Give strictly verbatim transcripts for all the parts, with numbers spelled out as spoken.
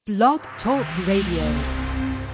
Blog Talk Radio.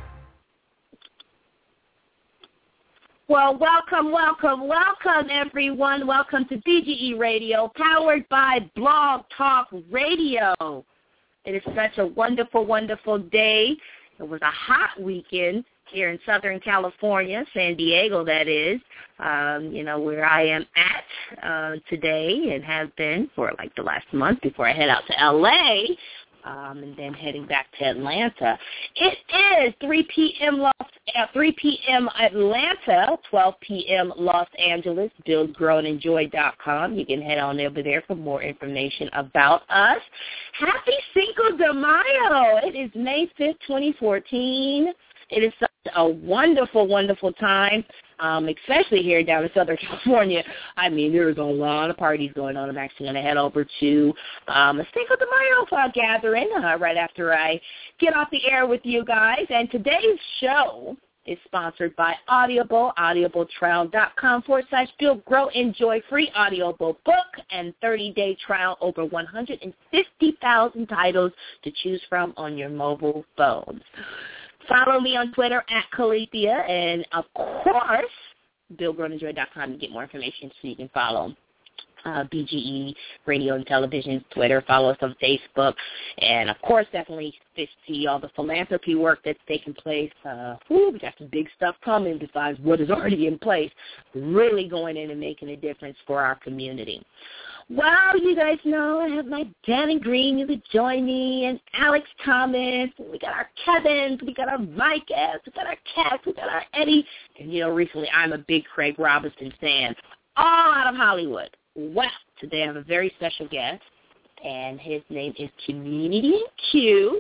Well, welcome, welcome, welcome, everyone. Welcome to B G E Radio, powered by Blog Talk Radio. It is such a wonderful, wonderful day. It was a hot weekend here in Southern California, San Diego, that is, um, you know, where I am at uh, today and have been for like the last month before I head out to L A, um, and then heading back to Atlanta. It is three p.m. Los, uh, three p.m. Atlanta, twelve p.m. Los Angeles, build grow and enjoy dot com. You can head on over there for more information about us. Happy Cinco de Mayo. It is May fifth, twenty fourteen. It is such a wonderful, wonderful time, um, especially here down in Southern California. I mean, there's a lot of parties going on. I'm actually going to head over to um, a Cinco de Mayo uh, gathering uh, right after I get off the air with you guys. And today's show is sponsored by Audible, audibletrial.com forward slash build, grow, enjoy free Audible book and thirty-day trial, over one hundred fifty thousand titles to choose from on your mobile phones. Follow me on Twitter at Calethea, and, of course, build grow and enjoy dot com to get more information so you can follow uh, B G E Radio and Television's Twitter. Follow us on Facebook. And, of course, definitely see all the philanthropy work that's taking place. Uh, whew, we got some big stuff coming besides what is already in place, really going in and making a difference for our community. Well, you guys know I have my Danny Green who could join me, and Alex Thomas. We got our Kevins. We got our Mike S. We got our Cass. We got our Eddie. And, you know, recently I'm a big Craig Robinson fan, all out of Hollywood. Well, today I have a very special guest, and his name is Comedian Q.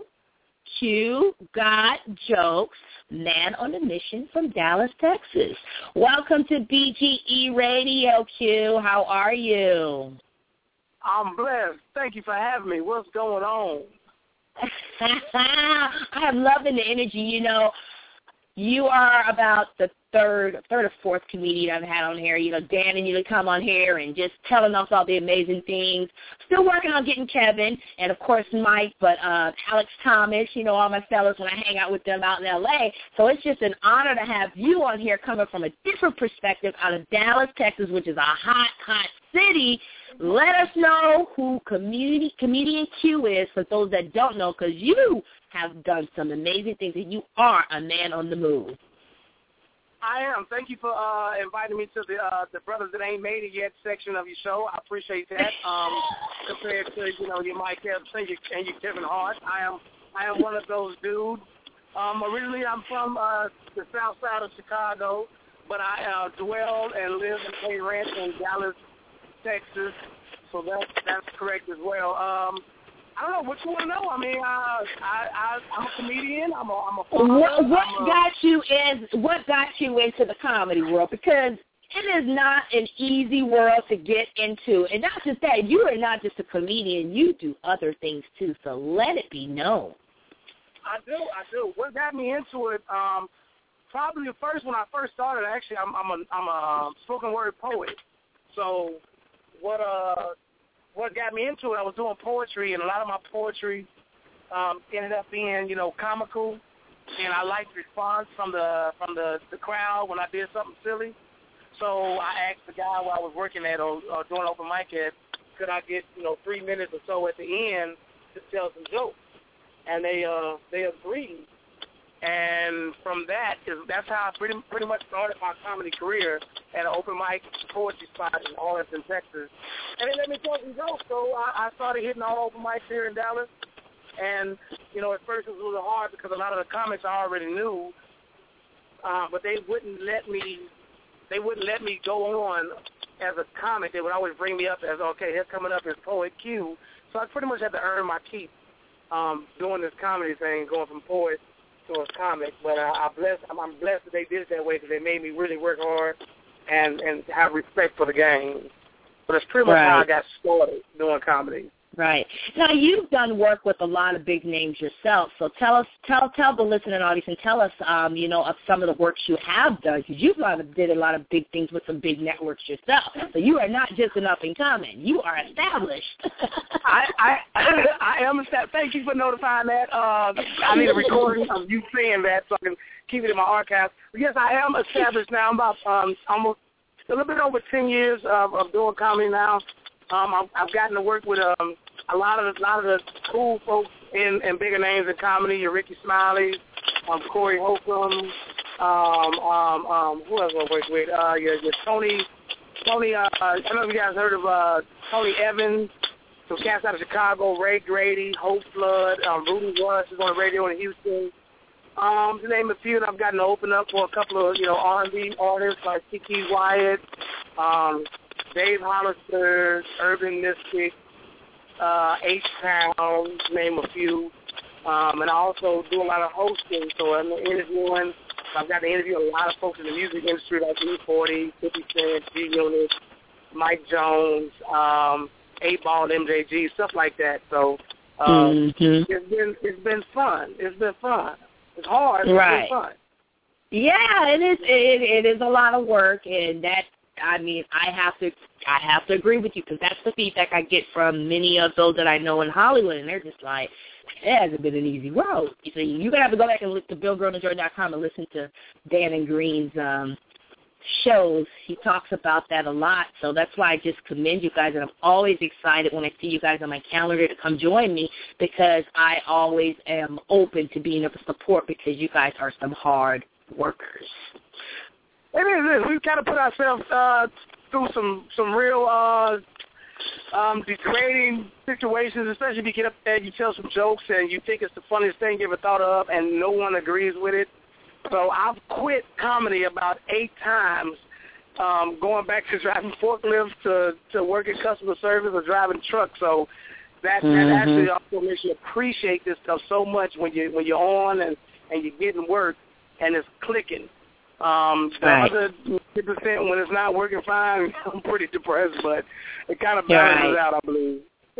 Q Got Jokes, man on a mission from Dallas, Texas. Welcome to B G E Radio, Q. How are you? I'm blessed. Thank you for having me. What's going on? I am loving the energy. You know, you are about the third, third or fourth comedian I've had on here. You know, Dan and you to come on here and just telling us all the amazing things. Still working on getting Kevin and, of course, Mike, but uh, Alex Thomas, you know, all my fellows when I hang out with them out in L A. So it's just an honor to have you on here coming from a different perspective out of Dallas, Texas, which is a hot, hot city. Let us know who community, Comedian Q is for those that don't know, because you have done some amazing things, and you are a man on the move. I am. Thank you for uh, inviting me to the uh, the Brothers That Ain't Made It Yet section of your show. I appreciate that. Um, compared to, you know, your Mike Epps and your, and your Kevin Hart, I am I am one of those dudes. Um, originally, I'm from uh, the south side of Chicago, but I uh, dwell and live and pay rent in Dallas, Texas, so that's that's correct as well. Um, I don't know what you want to know. I mean, uh, I, I I'm a comedian. I'm a I'm a father. What, what I'm a, got you in? What got you into the comedy world? Because it is not an easy world to get into, and not just that. You are not just a comedian. You do other things too. So let it be known. I do. I do. What got me into it? Um, probably the first when I first started. Actually, I'm I'm a I'm a spoken word poet. So. What uh, what got me into it? I was doing poetry, and a lot of my poetry um, ended up being, you know, comical, and I liked the response from the from the, the crowd when I did something silly. So I asked the guy while I was working at or, or doing open mic at, could I get, you know, three minutes or so at the end to tell some jokes, and they uh, they agreed. And from that, that's how I pretty, pretty much started my comedy career at an open mic poetry spot in Arlington, Texas. And they let me tell some jokes, so I, I started hitting all open mics here in Dallas. And, you know, at first it was a little hard because a lot of the comics I already knew, uh, but they wouldn't let me, they wouldn't let me go on as a comic. They would always bring me up as, okay, here coming up is Poet Q. So I pretty much had to earn my keep um, doing this comedy thing, going from poet to a comic, but uh, I bless, I'm, I'm blessed that they did it that way because they made me really work hard and, and have respect for the game. But it's pretty much right. how I got started doing comedy. Right. Now, you've done work with a lot of big names yourself, so tell us, tell tell the listening audience and tell us, um, you know, of some of the works you have done, because you've did a lot of big things with some big networks yourself. So you are not just an up-and-coming. You are established. I, I I am established. Thank you for notifying that. Uh, I need a recording of you saying that so I can keep it in my archive. But yes, I am established now. I'm about um, almost a little bit over ten years of, of doing comedy now. Um, I've, I've gotten to work with um, a lot of the, lot of the cool folks in, in bigger names in comedy. Your Ricky Smiley, um, Corey Holcomb, um, um, um, who else I work with? Uh, your, your Tony, Tony. Uh, I don't know if you guys heard of uh, Tony Evans, some cats out of Chicago. Ray Grady, Hope Flood, um, Rudy Rush is on the radio in Houston. Um, to name a few, and I've gotten to open up for a couple of you know R and B artists like Kiki Wyatt. Um, Dave Hollister, Urban Mystic, uh, H-Town, name a few. Um, and I also do a lot of hosting, so I'm interviewing. I've got to interview a lot of folks in the music industry like E forty, fifty Cent, G-Unit, Mike Jones, um, eight ball, M J G, stuff like that. So um, mm-hmm. it's been it's been fun. It's been fun. It's hard, but right. It's been fun. Yeah, it is. It, it is a lot of work, and that. I mean, I have to, I have to agree with you because that's the feedback I get from many of those that I know in Hollywood, and they're just like, it hasn't been an easy road. You see, you're gonna have to go back and look to Bill Groner Jordan dot com and listen to Dan and Green's um, shows. He talks about that a lot, so that's why I just commend you guys, and I'm always excited when I see you guys on my calendar to come join me because I always am open to being able to support because you guys are some hard workers. It is. It is. We've kind of put ourselves uh, through some some real uh, um, degrading situations, especially if you get up there, you tell some jokes, and you think it's the funniest thing you ever thought of, and no one agrees with it. So I've quit comedy about eight times, um, going back to driving forklifts to, to working customer service or driving trucks. So that, mm-hmm. that actually also makes you appreciate this stuff so much when, you, when you're on and, and you're getting work and it's clicking. Um, the right. other fifty percent when it's not working fine, I'm pretty depressed, but it kind of balances right. out, I believe.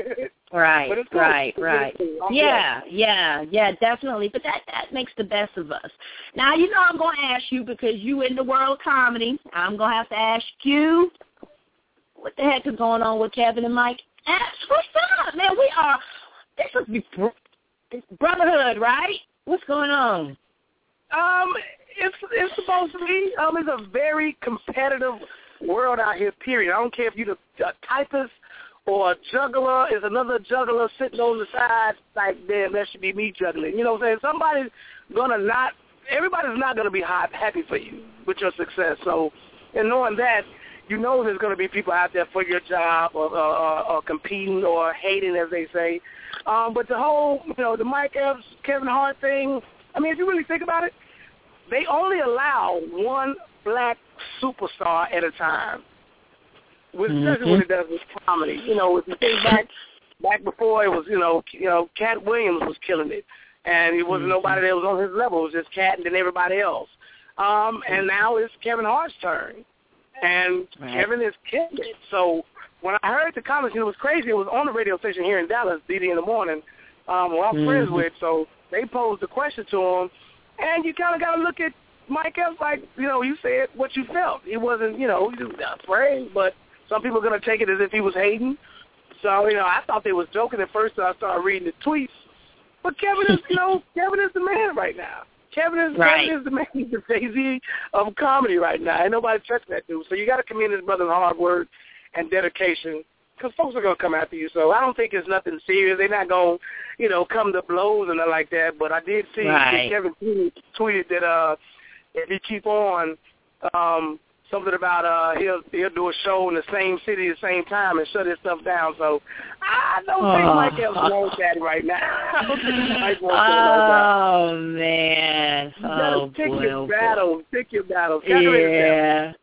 Right, but it's cool. right, it's right. cool. Yeah, yeah, yeah, definitely. But that, that makes the best of us. Now, you know I'm going to ask you because you in the world of comedy. I'm going to have to ask you, what the heck is going on with Kevin and Mike? Ask what's up, man. We are, this must be brotherhood, right? What's going on? Um, it's it's supposed to be. Um, it's a very competitive world out here, period. I don't care if you're the typist or a juggler is another juggler sitting on the side, like, damn, that should be me juggling. You know what I'm saying? Somebody's going to not, everybody's not going to be hot, happy for you with your success. So, and knowing that, you know there's going to be people out there for your job or, or, or, or competing or hating, as they say. Um, but the whole, you know, the Mike Epps, Kevin Hart thing, I mean, if you really think about it, they only allow one black superstar at a time. With mm-hmm. especially what it does with comedy. You know, if you think back back before it was, you know, you know, Cat Williams was killing it. And it wasn't mm-hmm. nobody that was on his level. It was just Cat and then everybody else. Um, and now it's Kevin Hart's turn. And right. Kevin is killing it. So when I heard the comments, you know, it was crazy. It was on the radio station here in Dallas, D D in the morning, um, who I'm mm-hmm. friends with. So they posed the question to him. And you kind of got to look at Mike Epps like, you know, you said what you felt. It wasn't, you know, he was afraid, but some people are going to take it as if he was hating. So, you know, I thought they was joking at first until I started reading the tweets. But Kevin is, you know, Kevin is the man right now. Kevin is, right. Kevin is the man. He's the Jay-Z of comedy right now. Ain't nobody touching that dude. So you got to commend his brother's hard work and dedication because folks are going to come after you. So I don't think it's nothing serious. They're not going to, you know, come to blows and nothing like that. But I did see right. Kevin tweeted that uh, if he keep on, um, something about uh, he'll he'll do a show in the same city at the same time and shut his stuff down. So I don't oh. think Mike Epps wants that right now. I don't think Mike wants oh, that right man. now. Oh, pick boy. Your Oh, battles. Pick your battles. Yeah.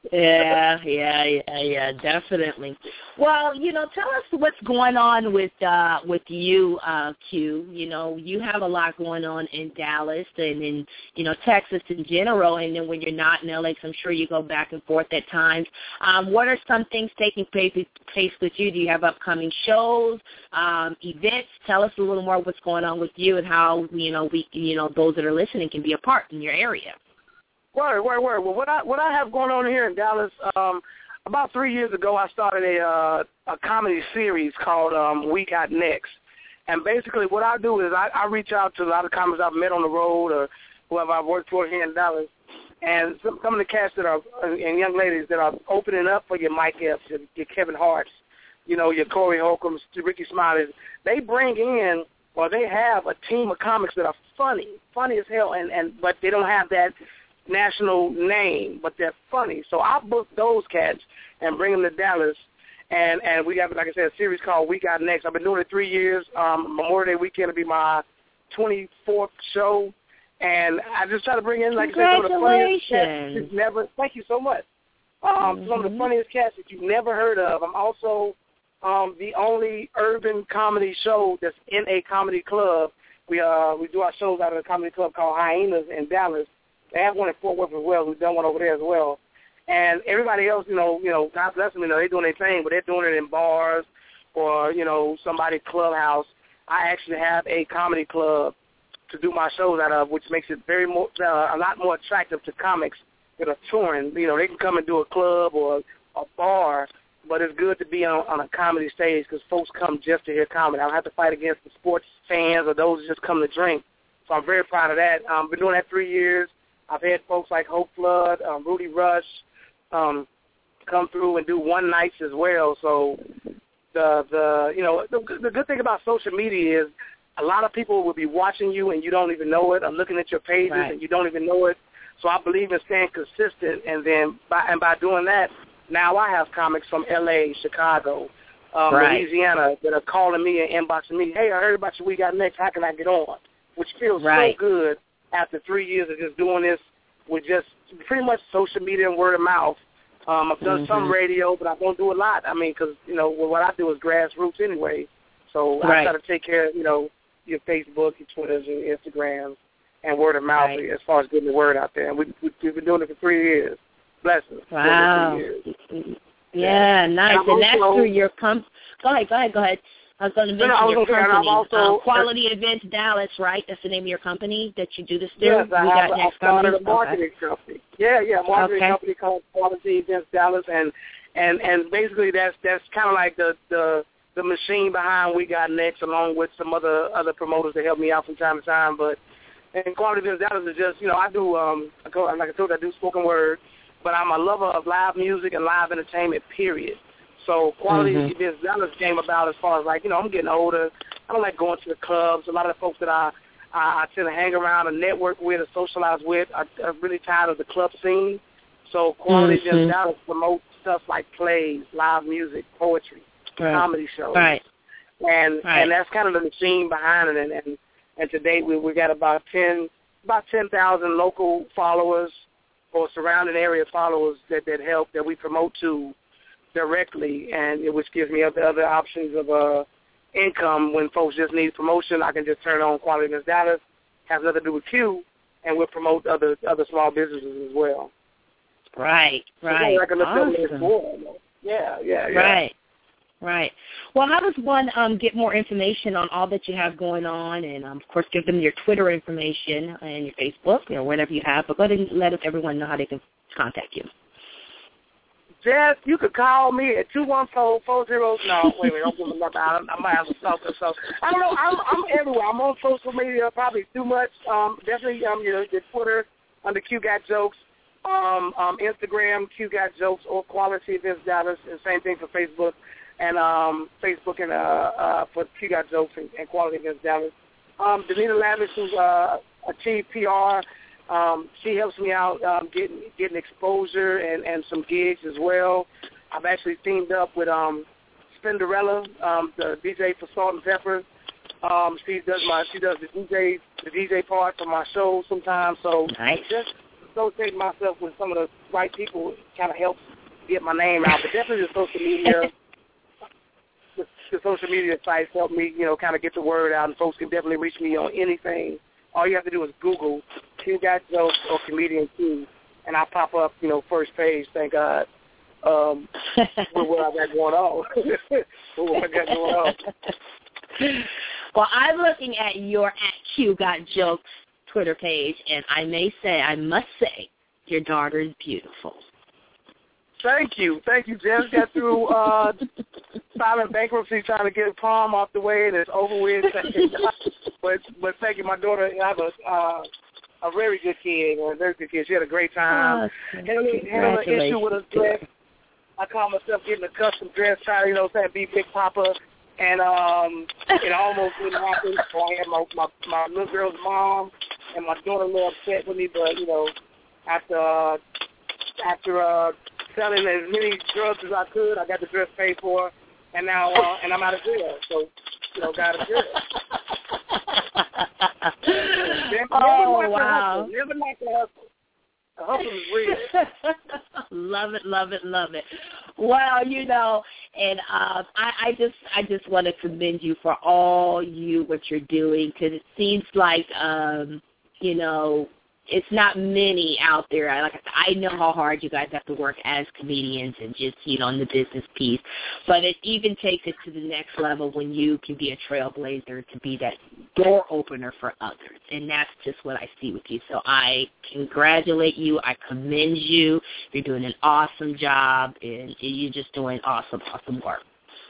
Yeah, yeah, yeah, yeah, definitely. Well, you know, tell us what's going on with uh, with you, uh, Q. You know, you have a lot going on in Dallas and in, you know, Texas in general, and then when you're not in L A, 'cause I'm sure you go back and forth at times. Um, what are some things taking place, place with you? Do you have upcoming shows, um, events? Tell us a little more what's going on with you and how, you know, we, you know, those that are listening can be a part in your area. Word, word, word. Well, what I what I have going on here in Dallas, um, about three years ago, I started a uh, a comedy series called um, We Got Next. And basically what I do is I, I reach out to a lot of comics I've met on the road or whoever I've worked for here in Dallas, and some, some of the cats that are, and young ladies that are opening up for your Mike Epps, your, your Kevin Harts, you know, your Corey Holcombs, Ricky Smileys. They bring in, or they have a team of comics that are funny, funny as hell, and, and but they don't have that national name, but they're funny. So I book those cats and bring them to Dallas, and and we got, like I said, a series called We Got Next. I've been doing it three years. Um, Memorial Day weekend will be my twenty-fourth show, and I just try to bring in, like I said, some of the funniest cats you've never. Thank you so much. Um, mm-hmm. Some of the funniest cats that you've never heard of. I'm also um, the only urban comedy show that's in a comedy club. We uh we do our shows out of a comedy club called Hyenas in Dallas. They have one in Fort Worth as well. We've done one over there as well. And everybody else, you know, you know, God bless them, you know, they're doing their thing, but they're doing it in bars or, you know, somebody's clubhouse. I actually have a comedy club to do my shows out of, which makes it very more, uh, a lot more attractive to comics that are touring. You know, they can come and do a club or a bar, but it's good to be on, on a comedy stage because folks come just to hear comedy. I don't have to fight against the sports fans or those who just come to drink. So I'm very proud of that. I've um, been doing that three years. I've had folks like Hope Flood, um, Rudy Rush um, come through and do one nights as well. So the the you know the, the good thing about social media is a lot of people will be watching you and you don't even know it, or looking at your pages right. and you don't even know it. So I believe in staying consistent, and then by and by doing that, now I have comics from L A, Chicago, um, right. Louisiana that are calling me and inboxing me. Hey, I heard about you. We Got Next. How can I get on? Which feels right. so good. After three years of just doing this with just pretty much social media and word of mouth. Um, I've done mm-hmm. some radio, but I don't do a lot. I mean, because, you know, what I do is grassroots anyway. So right. I try to take care of, you know, your Facebook, your Twitters, your Instagrams, and word of mouth right. as far as getting the word out there. And we, we, we've been doing it for three years. Blessings. Wow. Years. Yeah, yeah, nice. And, and that's through your comp. Go ahead, go ahead, go ahead. I was going to mention no, no, your company, also, um, Quality uh, Events Dallas, right? That's the name of your company that you do this through? Yes, I we have got I started a marketing okay. company. Yeah, yeah, marketing okay. company called Quality Events Dallas, and and and basically that's that's kind of like the the the machine behind We Got Next, along with some other other promoters that help me out from time to time. But and Quality Events Dallas is just, you know, I do um like I told you, I do spoken word, but I'm a lover of live music and live entertainment. Period. So Quality mm-hmm. Events Dallas came about as far as, like, you know, I'm getting older. I don't like going to the clubs. A lot of the folks that I, I, I tend to hang around and network with or socialize with are, are really tired of the club scene. So Quality mm-hmm. Events Dallas promotes stuff like plays, live music, poetry, right. comedy shows. Right. And right. and that's kind of the machine behind it. And and, and to date, we we got about ten about ten thousand local followers or surrounding area followers that, that help, that we promote to directly, and it, which gives me other other options of uh, income. When folks just need promotion, I can just turn on Quality Events Dallas, has nothing to do with Q, and we'll promote other other small businesses as well. Right, right. So like awesome. Yeah, yeah, yeah. Right, right. Well, how does one um, get more information on all that you have going on, and um, of course give them your Twitter information and your Facebook, you know, whatever you have, but go ahead and let everyone know how they can contact you. Jess, you could call me at two one four, four zero. No, wait a minute, don't give me nothing. I, I might have to talk to so. I don't know. I'm, I'm everywhere. I'm on social media, probably too much. Um, definitely, um, you know, your Twitter under Q Got Jokes, um, um, Instagram Q Got Jokes, or Quality Events Dallas, and same thing for Facebook, and um, Facebook and uh, uh, for Q Got Jokes and, and Quality Events Dallas. Um, Danita Lavish, who's uh, a chief P R. Um, she helps me out um, getting getting exposure and, and some gigs as well. I've actually teamed up with um, Spinderella, um, the D J for Salt and Pepper. Um, she does my she does the D J the D J part for my show sometimes. So nice. just associating myself with some of the right people kind of helps get my name out. But definitely the social media, the, the social media sites help me, you know, kind of get the word out, and folks can definitely reach me on anything. All you have to do is Google Q Got Jokes or Comedian Q, and I pop up, you know, first page, thank God, um, with what I got going on. with what I got going on. Well, I'm looking at your at Q Got Jokes Twitter page, and I may say, I must say, your daughter is beautiful. Thank you. Thank you, Jess. Got through uh, filing bankruptcy, trying to get prom off the way, and it's over with. but but thank you. My daughter, I have a, uh, a very good kid, a very good kid. She had a great time. Awesome. Had an issue with a dress. I call myself getting a custom dress, trying to, you know, say, be Big Papa. And um, it almost didn't happen. So I had my, my, my little girl's mom and my daughter a little upset with me, but, you know, after uh, after uh, selling as many drugs as I could, I got the dress paid for, and now uh, and I'm out of jail. So, you know, got out of jail. Never, oh, never wow. Never like the hustle. The hustle is real. Love it, love it, love it. Well, you know, and um, I, I just I just want to commend you for all you what you're doing, because it seems like um, you know, it's not many out there. I, like I know how hard you guys have to work as comedians and just, you know, on the business piece. But it even takes it to the next level when you can be a trailblazer, to be that door opener for others. And that's just what I see with you. So I congratulate you. I commend you. You're doing an awesome job, and you're just doing awesome, awesome work.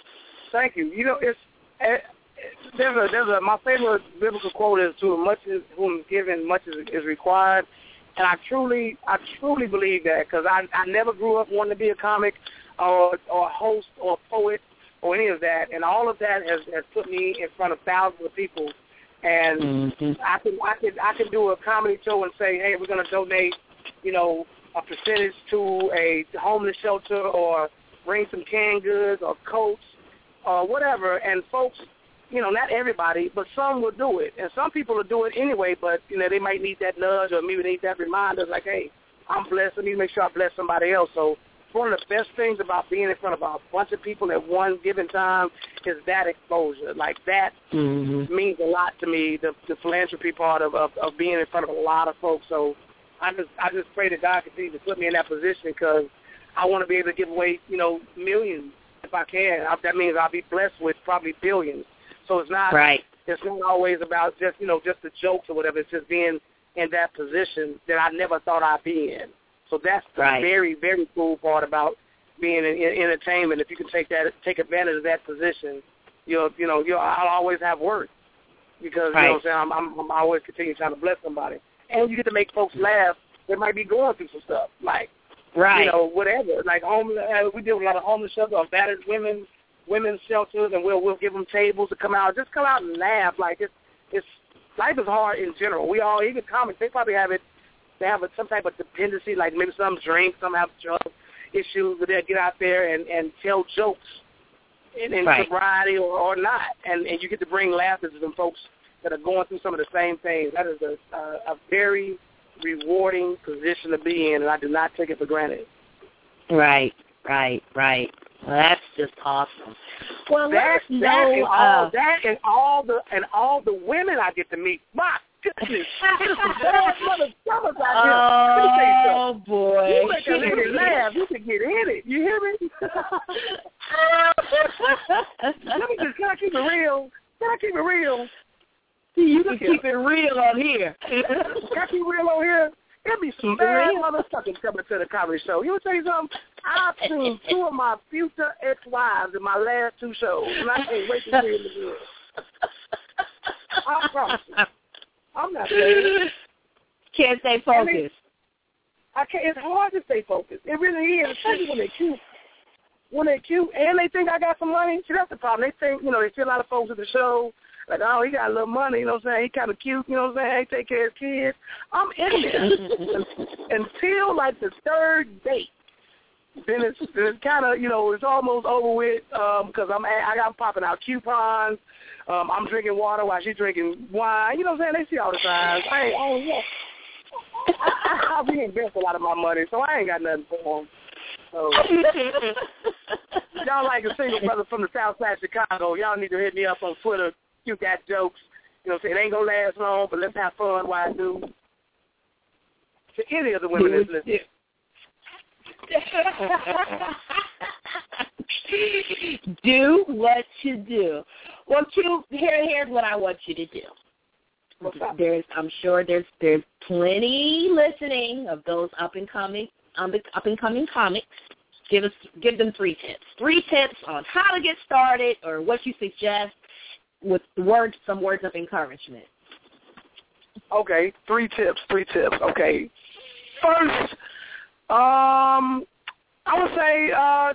Thank you. You know, it's uh, there's a there's a my favorite biblical quote is, "To much is whom is given, much is, is required," and I truly I truly believe that, because I I never grew up wanting to be a comic or or a host or a poet or any of that, and all of that has, has put me in front of thousands of people, and mm-hmm. I can I can I can do a comedy show and say, hey, we're going to donate, you know, a percentage to a homeless shelter, or bring some canned goods or coats or whatever, and folks, you know, not everybody, but some will do it. And some people will do it anyway, but, you know, they might need that nudge, or maybe they need that reminder, like, hey, I'm blessed. I need to make sure I bless somebody else. So one of the best things about being in front of a bunch of people at one given time is that exposure. Like, that mm-hmm. means a lot to me, the, the philanthropy part of, of, of being in front of a lot of folks. So I just I just pray that God continue to put me in that position, because I want to be able to give away, you know, millions if I can. I, that means I'll be blessed with probably billions. So it's not right. It's not always about just, you know, just the jokes or whatever. It's just being in that position that I never thought I'd be in. So that's the right. very, very cool part about being in, in entertainment. If you can take that, take advantage of that position, you'll, you know, you'll, I'll always have work, because right. you know what I'm saying. I'm, I'm, I'm always continue trying to bless somebody, and you get to make folks laugh that might be going through some stuff, like right. you know, whatever. Like homeless, uh, we deal with a lot of homeless shelters or battered women. Women's shelters, and we'll we'll give them tables to come out. Just come out and laugh. Like, it's it's life is hard in general. We all, even comics, they probably have it. They have a, some type of dependency. Like maybe some drink, some have drug issues, but they'll get out there and, and tell jokes in, in right. sobriety or, or not, and and you get to bring laughter to some folks that are going through some of the same things. That is a a, a very rewarding position to be in, and I do not take it for granted. Right, right, right. Well, that's just awesome. Well, that, let us that know and all uh, that and all the and all the women I get to meet. My goodness, there's some bad mother summers out here. Oh boy, you make a lady laugh. You can get in it. You hear me? Let me just can I keep it real? Can I keep it real? You can keep it real on here. Can I keep it real on here? There'll be some bad motherfuckers coming to the comedy show. You want to tell you something? I've seen two of my future ex-wives in my last two shows, and I can't wait to see them again. I promise you. I'm not saying. Can't stay focused. I can't. It's hard to stay focused. It really is, especially when they're cute. When they're cute and they think I got some money, see, that's the problem. They think, you know, they see a lot of folks at the show, like, oh, he got a little money, you know what I'm saying? He kind of cute, you know what I'm saying? He take care of his kids. I'm in there until, like, the third date. Then it's, it's kind of, you know, it's almost over with because um, I'm I got popping out coupons. Um, I'm drinking water while she's drinking wine. You know what I'm saying? They see all the signs. I ain't, oh, yeah. I, I, we invest a lot of my money, so I ain't got nothing for them. So, y'all like a single brother from the south side of Chicago, y'all need to hit me up on Twitter. You got jokes. You know what I'm saying? It ain't going to last long, but let's have fun while I do. To any of the women that's listening. Do what you do. Well, Q, here, here's what I want you to do. There's, I'm sure there's there's plenty listening of those up and coming um, up and coming comics. Give us give them three tips. Three tips on how to get started, or what you suggest with words, some words of encouragement. Okay, three tips. Three tips. Okay, first, um, I would say uh,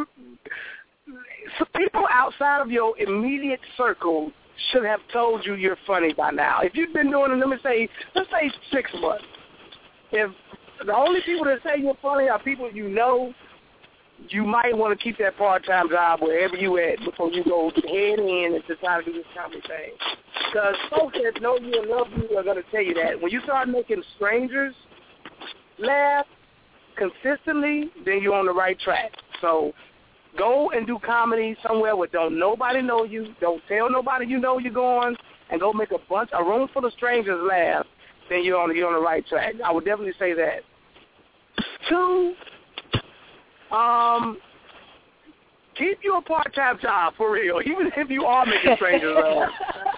so people outside of your immediate circle should have told you you're funny by now. If you've been doing it, let me say, let's say six months. If the only people that say you're funny are people you know, you might want to keep that part-time job wherever you at before you go head in and decide to do this comedy thing. Because folks that know you and love you are going to tell you that. When you start making strangers laugh consistently, then you're on the right track. So go and do comedy somewhere where don't nobody know you. Don't tell nobody you know you're going, and go make a bunch, a room full of strangers laugh. Then you're on you're on the right track. I would definitely say that. Two, um, keep you a part-time job for real, even if you are making strangers laugh.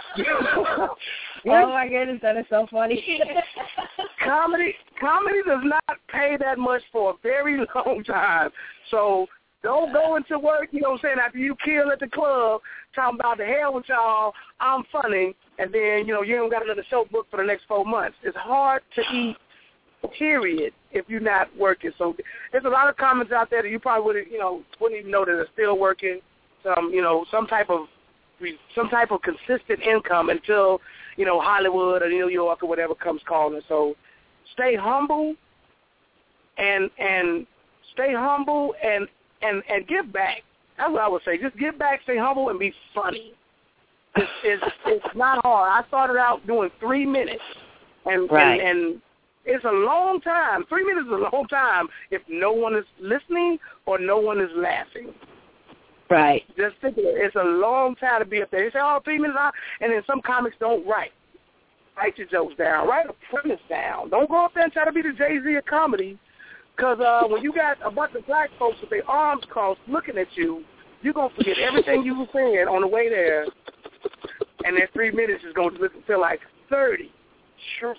Oh my goodness, that is so funny. comedy, comedy does not pay that much for a very long time, so. Don't go into work, you know what I'm saying, after you kill at the club, talking about the hell with y'all, I'm funny, and then, you know, you don't got another show booked for the next four months. It's hard to eat, period, if you're not working. So there's a lot of comments out there that you probably wouldn't, you know, wouldn't even know that are still working, some, you know, some type of some type of consistent income until, you know, Hollywood or New York or whatever comes calling. So stay humble and and stay humble and And, and give back. That's what I would say. Just give back, stay humble, and be funny. It's, it's, it's not hard. I started out doing three minutes, and, right. and and it's a long time. Three minutes is a long time if no one is listening or no one is laughing. Right. Just think of it. It's a long time to be up there. You say, oh, three minutes, and then some comics don't write. Write your jokes down. Write a premise down. Don't go up there and try to be the Jay-Z of comedy. Because uh, when you got a bunch of black folks with their arms crossed looking at you, you're going to forget everything you were saying on the way there, and that three minutes is going to feel like thirty. Trust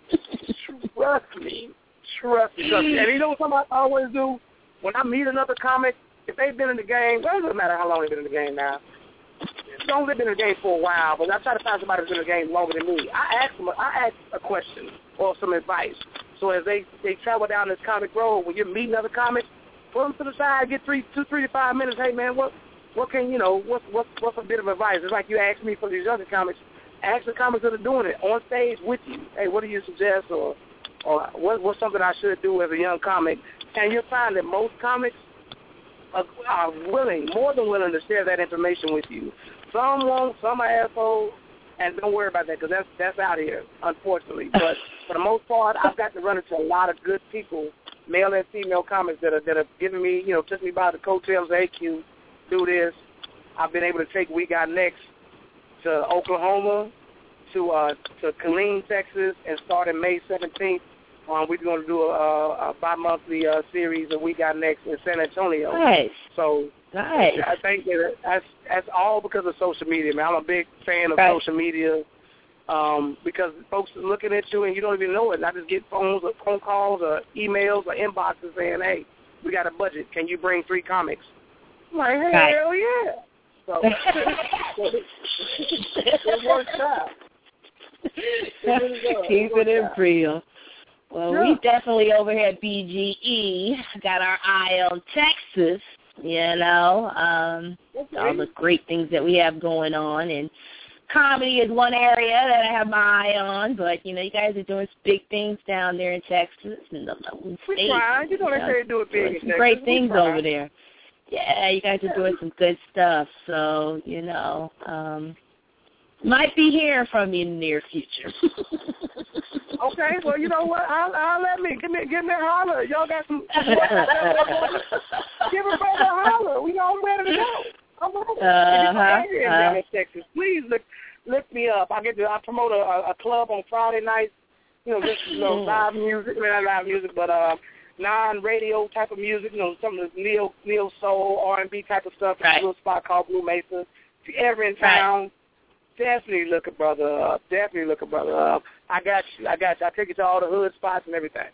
me. Trust me. Trust me. And you know what I always do? When I meet another comic, if they've been in the game, well, it doesn't matter how long they've been in the game now. Don't they've been in the game for a while, but I try to find somebody who's been in the game longer than me. I ask them, I ask a question or some advice. So as they, they travel down this comic road, when you're meeting other comics, pull them to the side, get three, two, three to five minutes. Hey man, what, what can you know? What, what, what's a bit of advice? It's like you asked me for these other comics. Ask the comics that are doing it on stage with you. Hey, what do you suggest, or, or what, what's something I should do as a young comic? And you'll find that most comics are, are willing, more than willing, to share that information with you. Some won't, some are assholes. And don't worry about that, because that's that's out here, unfortunately. But for the most part, I've got to run into a lot of good people, male and female comics that are that have given me, you know, took me by the coattails. Hey, Q, do this. I've been able to take We Got Next to Oklahoma, to uh, to Killeen, Texas, and starting May seventeenth. Um, we're going to do a, a bi-monthly uh, series of We Got Next in San Antonio. Nice. So nice. I think that that's, that's all because of social media, man. I'm a big fan of right. social media um, because folks are looking at you and you don't even know it. And I just get phones or phone calls or emails or inboxes saying, hey, we got a budget. Can you bring three comics? I'm like, hey, right. hell yeah. So, so it, it works out. It Keep it in real. Well, yeah. we definitely over here at B G E got our eye on Texas, you know, um, okay. all the great things that we have going on. And comedy is one area that I have my eye on, but, you know, you guys are doing big things down there in Texas. And the we state, try. You know, they say do it big in Texas. Great we things try. over there. Yeah, you guys are doing some good stuff. So, you know, um, might be hearing from you in the near future. Okay, Okay, well, you know what? I'll, I'll let me. Give me, give me a holler. Y'all got some. Give a brother a holler. We know I'm ready to go. I'm ready. Uh-huh. If you're in Dallas, Texas, please look look me up. I get to. I promote a, a club on Friday nights. You know, just you know, live music. I mean, not live music, but uh, non-radio type of music. You know, some of the neo neo soul R and B type of stuff. Right. A little spot called Blue Mesa. If you're ever in town. Right. Definitely look a brother up. Definitely look a brother up. I got you. I got you. I take you to all the hood spots and everything.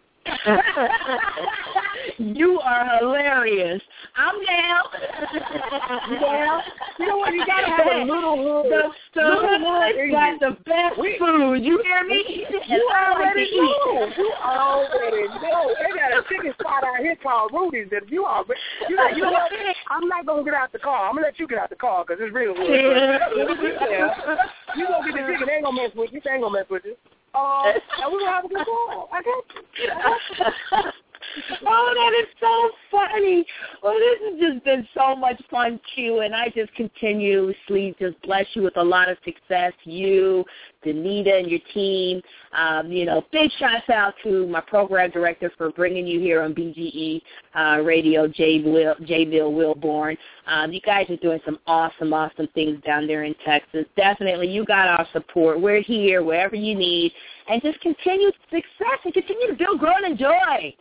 You are hilarious. I'm down. Yeah. You know what? You gotta have a little hood. The, the hood got the best we, food. You hear me? You already know. You already know. They got a chicken spot out here called Rudy's. That you already. You know, you know what? I'm not gonna get out the car. I'm gonna let you get out the car because it's real hood. Yeah. You gonna get the chicken? They ain't gonna mess with you. They ain't gonna mess with you. Uh, and we're going to have a good time. I got you. Oh, that is so funny. Well, this has just been so much fun, Q, and I just continuously just bless you with a lot of success, you, Danita, and your team. Um, you know, big shots out to my program director for bringing you here on B G E uh, Radio, J. Will, J. Bill Wilborn. Um, you guys are doing some awesome, awesome things down there in Texas. Definitely, you got our support. We're here wherever you need. And just continue success and continue to build, grow, and enjoy.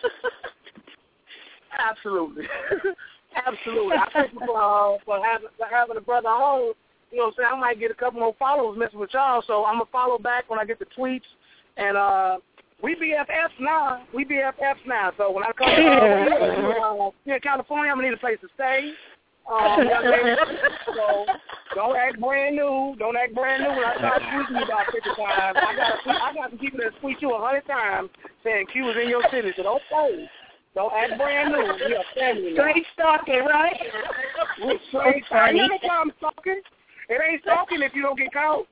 Absolutely. Absolutely. I thank you for, uh, for, having, for having a brother home. You know what I'm saying? I might get a couple more followers messing with y'all, so I'm going to follow back when I get the tweets. And uh, we B F Fs now. We B F Fs now. So when I come to uh, here in California, I'm going to need a place to stay. Um, so don't act brand new. Don't act brand new when I start tweeting you about fifty times. I got I got some people that tweet you a hundred times saying Q is in your city. So don't say. Don't act brand new. We are family now. Straight stalking, right? We're straight stalking. I know I'm stalking. It ain't stalking if you don't get caught.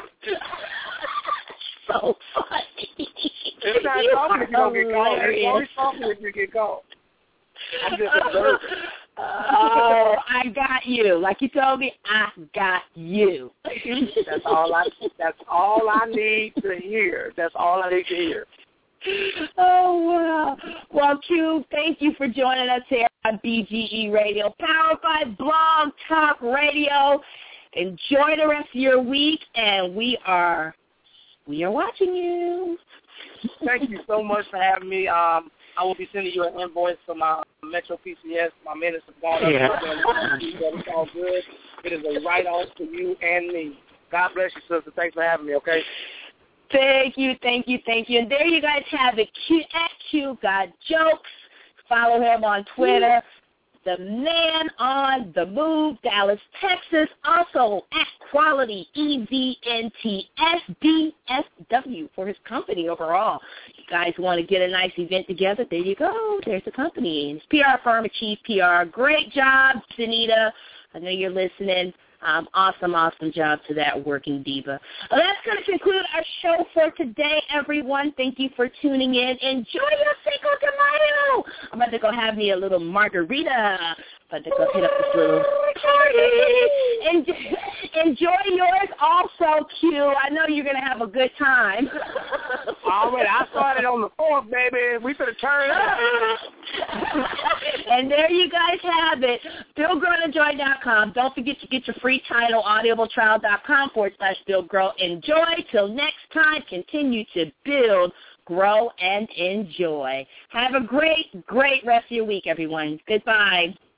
So funny. It's not stalking if you don't get caught. It's only stalking if you get caught. I'm just observing. Oh, I got you. Like you told me, I got you. That's all I. That's all I need to hear. That's all I need to hear. Oh, wow. Well, Q, thank you for joining us here on B G E Radio, powered by Blog Talk Radio. Enjoy the rest of your week, and we are we are watching you. Thank you so much for having me. Um, I will be sending you an invoice for my Metro P C S. My minutes have gone up. Yeah. It's all good. It is a write-off for you and me. God bless you, sister. Thanks for having me, okay? Thank you, thank you, thank you. And there you guys have it. Q at Q Got Jokes. Follow him on Twitter. The man on the move, Dallas, Texas. Also at Quality E V N T S D S W for his company overall. You guys want to get a nice event together? There you go. There's the company. His P R firm, Achieve P R. Great job, Danita. I know you're listening. Um, awesome, awesome job to that working diva. Well, that's going to conclude our show for today, everyone. Thank you for tuning in. Enjoy your Cinco de Mayo. I'm about to go have me a little margarita. About to go hit up this little party. Enjoy, enjoy yours also, Q. I know you're going to have a good time. All right, I started on the fourth, baby. We finna turn it up. And there you guys have it. Bill Grow Enjoy dot com. Don't forget to get your free title, audibletrial.com forward slash Bill Grow Enjoy. Till next time, continue to build, grow, and enjoy. Have a great, great rest of your week, everyone. Goodbye.